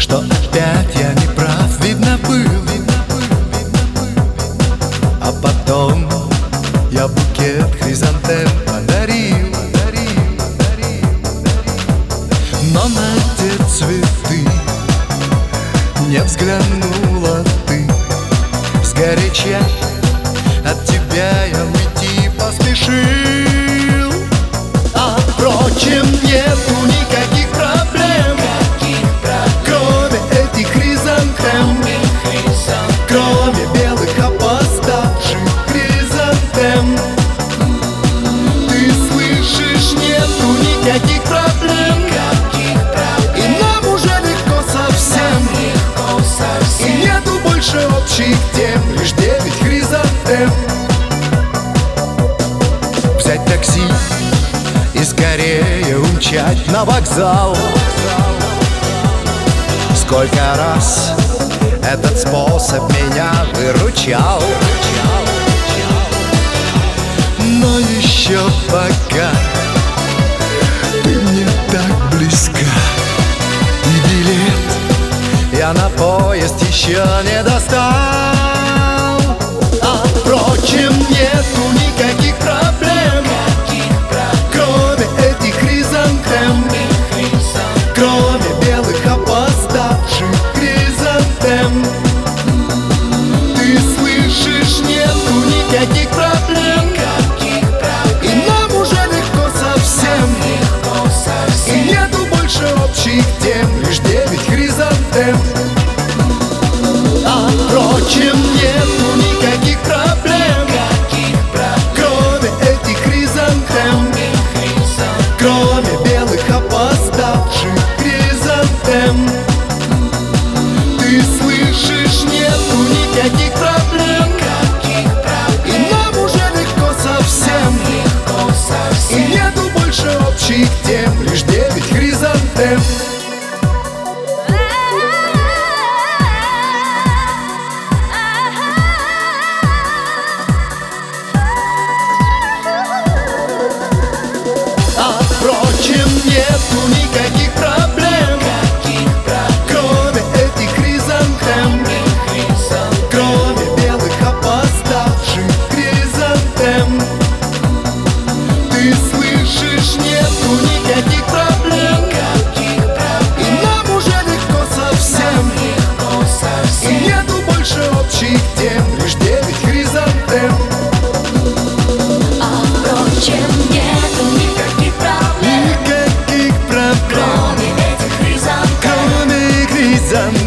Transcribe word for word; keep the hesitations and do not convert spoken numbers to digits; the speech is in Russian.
что опять я не прав, видно был. А потом я букет хризантем подарил, но на те цветы не взглянула ты. Сгоряча от тебя я уйти поспешил. А впрочем, нету никаких проблем, кроме этих хризантем, кроме белых опоздавших хризантем. Ты слышишь, нету никаких проблем, и нам уже легко совсем, и нету больше общих тем, лишь девять хризантем. Взять такси и скорее умчать на вокзал. Сколько раз этот способ меня выручал, но еще пока ты мне так близка, и билет я на поезд еще не достал. А впрочем, нету никаких проблем, кроме этих хризантем, кроме белых опоздавших хризантем. Ты слышишь, нету никаких проблем, и нам уже легко совсем, и нету больше общих тем, лишь девять хризантем. А впрочем, нету никаких проблем, кроме этих хризантем, кроме белых опоздавших хризантем. Ты слышишь, нету никаких проблем, и нам уже легко совсем, и нету больше общих тем, лишь девять хризантем. Впрочем, нету никаких проблем, кроме этих хризантем, кроме белых опоздавших хризантем. Ты слышишь, нету никаких проблем, и нам уже легко совсем, и нету больше общих тем, лишь девять хризантем. А впрочем, нету никаких проблем, Никаких проблем, кроме этих хризантем, кроме хризантем.